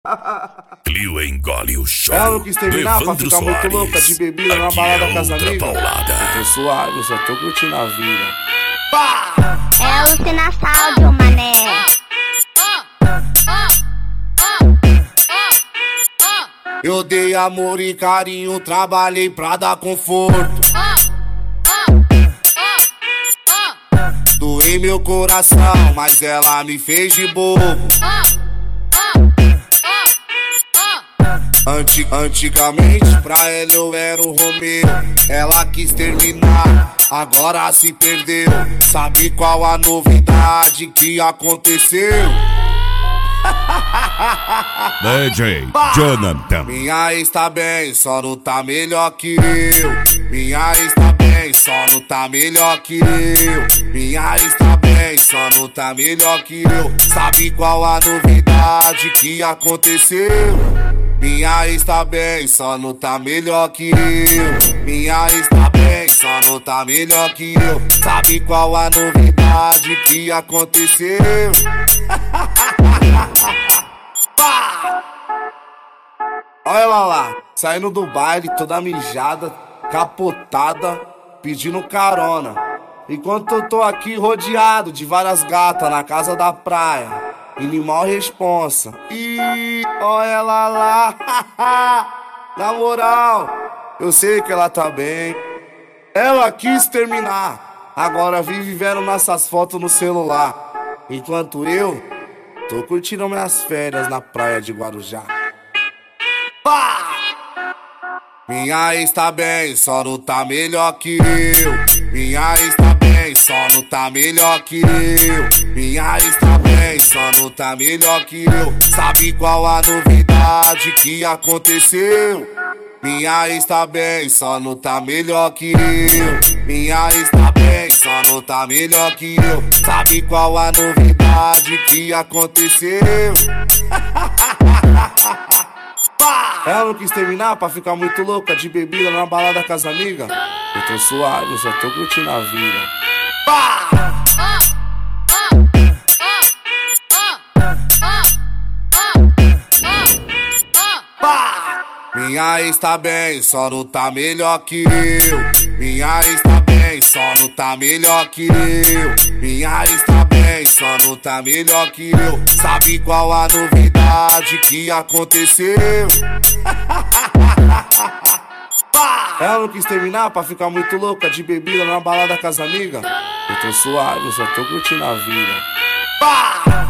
Clio engole o chão. Ela não quis terminar pra ficar Soares. muito louca de bebida na Aqui balada é com as outra amigas. paulada. Eu tô suave, eu só tô curtindo a vida. É alucinação de um mané. Eu dei amor e carinho, trabalhei pra dar conforto. Doei meu coração, mas ela me fez de bobo. Antigamente pra ela eu era o Romeu. Ela quis terminar, agora se perdeu. Sabe qual a novidade que aconteceu? DJ Jonathan. Minha ex tá bem, só não tá melhor que eu. Minha ex tá bem, só não tá melhor que eu. Minha ex tá bem, só não tá melhor que eu. Sabe qual a novidade que aconteceu? Minha ex tá bem, só não tá melhor que eu. Minha ex tá bem, só não tá melhor que eu. Sabe qual a novidade que aconteceu? Olha ela lá, saindo do baile, toda mijada, capotada, pedindo carona. Enquanto eu tô aqui rodeado de várias gatas na casa da praia, animal responsa. E olha ela lá, na moral, eu sei que ela tá bem. Ela quis terminar, agora vive vendo nossas fotos no celular. Enquanto eu tô curtindo minhas férias na praia de Guarujá. Minha ex tá bem, só não tá melhor que eu. Minha ex tá bem, só não tá melhor que eu. Minha ex tá bem, só não tá melhor que eu. Sabe qual a novidade que aconteceu? Minha ex tá bem, só não tá melhor que eu. Minha ex tá bem, só não tá melhor que eu. Sabe qual a novidade que aconteceu? Ela não quis terminar pra ficar muito louca de bebida na balada com as amigas. Eu tô suave, eu só tô curtindo a vida. Minha ex tá bem, só não tá melhor que eu. Minha ex tá bem, só não tá melhor que eu. Minha ex tá bem, só não tá melhor que eu. Sabe qual a novidade que aconteceu? Ela não quis terminar pra ficar muito louca de bebida na balada com as amigas. Eu tô suave, eu só tô curtindo a vida.